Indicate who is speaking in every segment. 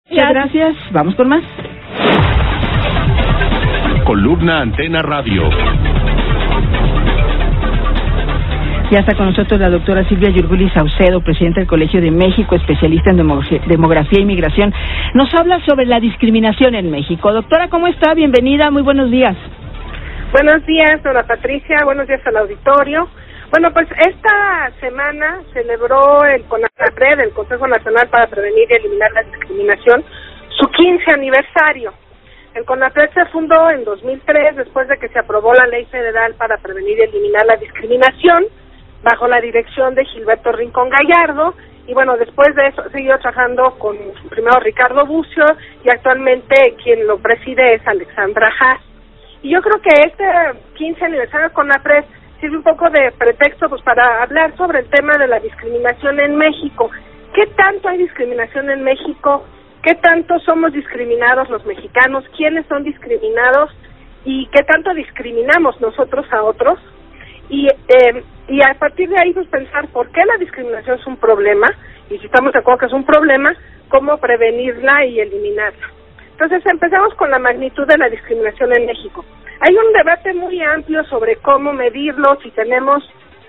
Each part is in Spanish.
Speaker 1: Muchas gracias. Vamos con más.
Speaker 2: Columna Antena Radio.
Speaker 1: Ya está con nosotros la doctora Silvia Yurguli Saucedo, presidenta del Colegio de México, especialista en demografía e inmigración. Nos habla sobre la discriminación en México. Doctora, ¿cómo está? Bienvenida, muy buenos días.
Speaker 3: Buenos días, dona Patricia, buenos días al auditorio. Bueno, pues esta semana celebró el CONAPRED, el Consejo Nacional para Prevenir y Eliminar la Discriminación, su 15 aniversario. El CONAPRED se fundó en 2003, después de que se aprobó la Ley Federal para Prevenir y Eliminar la Discriminación, bajo la dirección de Gilberto Rincón Gallardo, y bueno, después de eso siguió trabajando con primero Ricardo Bucio, y actualmente quien lo preside es Alexandra Haas. Y yo creo que este 15 aniversario de CONAPRED sirve un poco de pretexto pues para hablar sobre el tema de la discriminación en México. ¿Qué tanto hay discriminación en México? ¿Qué tanto somos discriminados los mexicanos? ¿Quiénes son discriminados? ¿Y qué tanto discriminamos nosotros a otros? Y a partir de ahí pues pensar por qué la discriminación es un problema, y si estamos de acuerdo que es un problema, cómo prevenirla y eliminarla. Entonces empezamos con la magnitud de la discriminación en México. Hay un debate muy amplio sobre cómo medirlo, si tenemos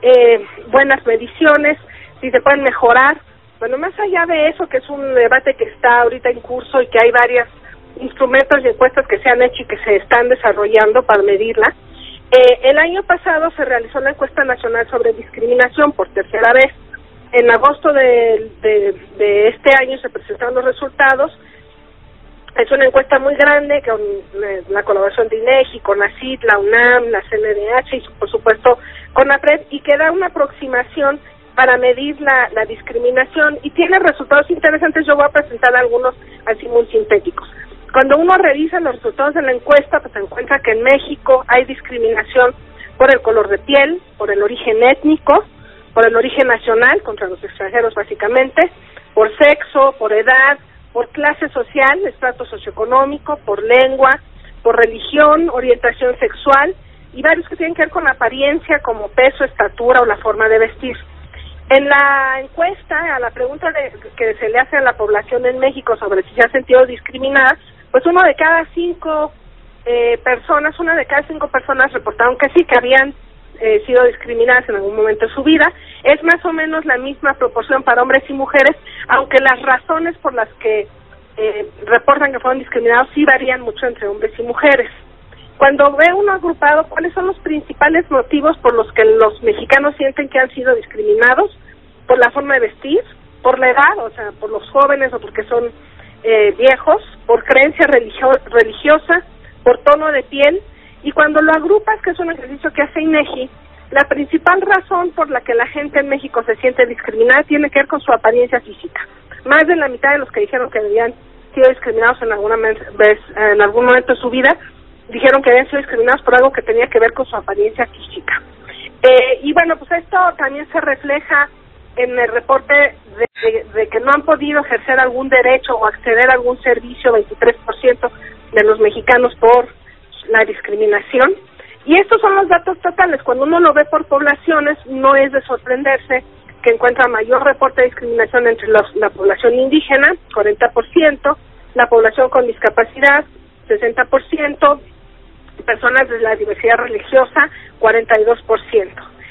Speaker 3: buenas mediciones, si se pueden mejorar. Bueno, más allá de eso, que es un debate que está ahorita en curso y que hay varios instrumentos y encuestas que se han hecho y que se están desarrollando para medirla, el año pasado se realizó la encuesta nacional sobre discriminación por tercera vez. En agosto de este año se presentaron los resultados. Es una encuesta muy grande con la colaboración de INEGI, CONACYT, la UNAM, la CNDH y por supuesto CONAPRED, y que da una aproximación para medir la discriminación y tiene resultados interesantes. Yo voy a presentar algunos así muy sintéticos. Cuando uno revisa los resultados de la encuesta, pues se encuentra que en México hay discriminación por el color de piel, por el origen étnico, por el origen nacional, contra los extranjeros básicamente, por sexo, por edad, por clase social, estrato socioeconómico, por lengua, por religión, orientación sexual y varios que tienen que ver con apariencia como peso, estatura o la forma de vestir. En la encuesta, a la pregunta que se le hace a la población en México sobre si se ha sentido discriminada, pues una de cada cinco personas reportaron que sí, que habían sido discriminadas en algún momento de su vida. Es más o menos la misma proporción para hombres y mujeres, aunque las razones por las que reportan que fueron discriminados sí varían mucho entre hombres y mujeres. Cuando ve uno agrupado, ¿cuáles son los principales motivos por los que los mexicanos sienten que han sido discriminados? Por la forma de vestir, por la edad, o sea, por los jóvenes o porque son viejos, por creencia religiosa, por tono de piel. Y cuando lo agrupas, que es un ejercicio que hace INEGI, la principal razón por la que la gente en México se siente discriminada tiene que ver con su apariencia física. Más de la mitad de los que dijeron que habían sido discriminados en alguna vez, en algún momento de su vida, dijeron que habían sido discriminados por algo que tenía que ver con su apariencia física. Y bueno, pues esto también se refleja en el reporte de que no han podido ejercer algún derecho o acceder a algún servicio 23% de los mexicanos por la discriminación. Y estos son los datos totales. Cuando uno lo ve por poblaciones, no es de sorprenderse que encuentra mayor reporte de discriminación entre la población indígena, 40%, la población con discapacidad, 60%, personas de la diversidad religiosa, 42%.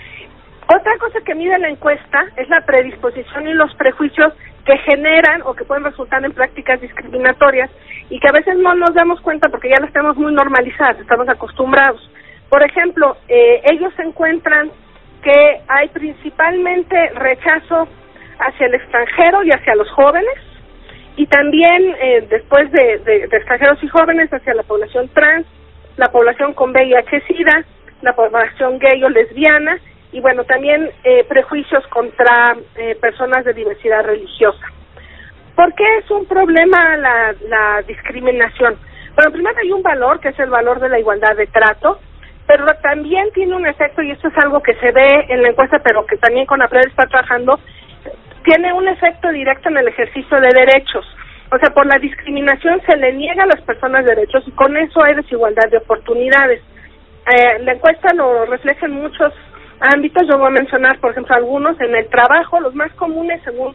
Speaker 3: Otra cosa que mide la encuesta es la predisposición y los prejuicios que generan o que pueden resultar en prácticas discriminatorias y que a veces no nos damos cuenta porque ya las tenemos muy normalizadas, estamos acostumbrados. Por ejemplo, ellos encuentran que hay principalmente rechazo hacia el extranjero y hacia los jóvenes, y también después de extranjeros y jóvenes hacia la población trans, la población con VIH-Sida, la población gay o lesbiana, y bueno, también prejuicios contra personas de diversidad religiosa. ¿Por qué es un problema la discriminación? Bueno, primero hay un valor, que es el valor de la igualdad de trato, pero también tiene un efecto, y esto es algo que se ve en la encuesta, pero que también CONAPRED está trabajando, tiene un efecto directo en el ejercicio de derechos. O sea, por la discriminación se le niega a las personas derechos y con eso hay desigualdad de oportunidades. La encuesta lo refleja en muchos ámbitos. Yo voy a mencionar, por ejemplo, algunos. En el trabajo, los más comunes, según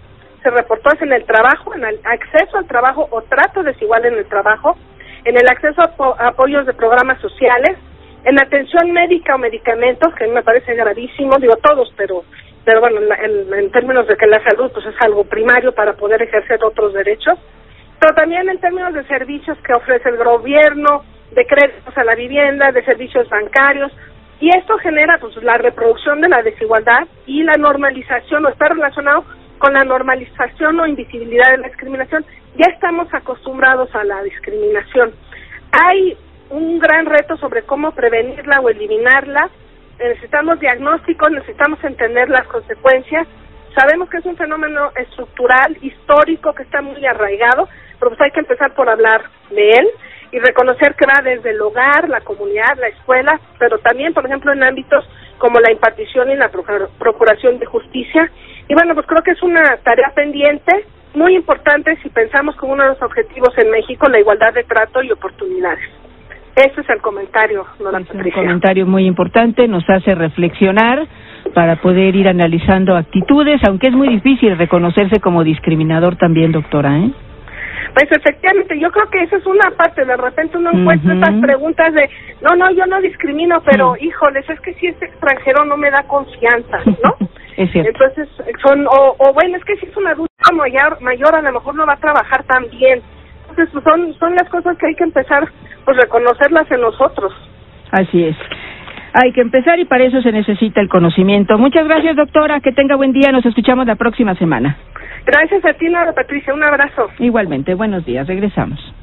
Speaker 3: se reportó es en el trabajo, en el acceso al trabajo o trato desigual en el trabajo, en el acceso a apoyos de programas sociales, en atención médica o medicamentos, que a mí me parece gravísimo, digo todos, pero bueno, en términos de que la salud pues es algo primario para poder ejercer otros derechos, pero también en términos de servicios que ofrece el gobierno, de créditos a la vivienda, de servicios bancarios, y esto genera pues la reproducción de la desigualdad y la normalización, o está relacionado con la normalización o invisibilidad de la discriminación. Ya estamos acostumbrados a la discriminación. Hay un gran reto sobre cómo prevenirla o eliminarla. Necesitamos diagnósticos, necesitamos entender las consecuencias. Sabemos que es un fenómeno estructural, histórico, que está muy arraigado, pero pues hay que empezar por hablar de él y reconocer que va desde el hogar, la comunidad, la escuela, pero también, por ejemplo, en ámbitos como la impartición y la procuración de justicia. Y bueno, pues creo que es una tarea pendiente, muy importante si pensamos como uno de los objetivos en México la igualdad de trato y oportunidades. Ese es el comentario, Nora Patricia.
Speaker 1: Es un comentario muy importante, nos hace reflexionar para poder ir analizando actitudes, aunque es muy difícil reconocerse como discriminador también, doctora, ¿eh?
Speaker 3: Pues efectivamente, yo creo que esa es una parte, de repente uno encuentra estas preguntas de, no, yo no discrimino, pero híjoles, es que si es extranjero no me da confianza, ¿no?
Speaker 1: Es cierto.
Speaker 3: Entonces, bueno, es que si es un adulto mayor, a lo mejor no va a trabajar tan bien. Entonces, son las cosas que hay que empezar, pues, reconocerlas en nosotros.
Speaker 1: Así es. Hay que empezar y para eso se necesita el conocimiento. Muchas gracias, doctora. Que tenga buen día. Nos escuchamos la próxima semana.
Speaker 3: Gracias a ti, Nora Patricia. Un abrazo.
Speaker 1: Igualmente. Buenos días. Regresamos.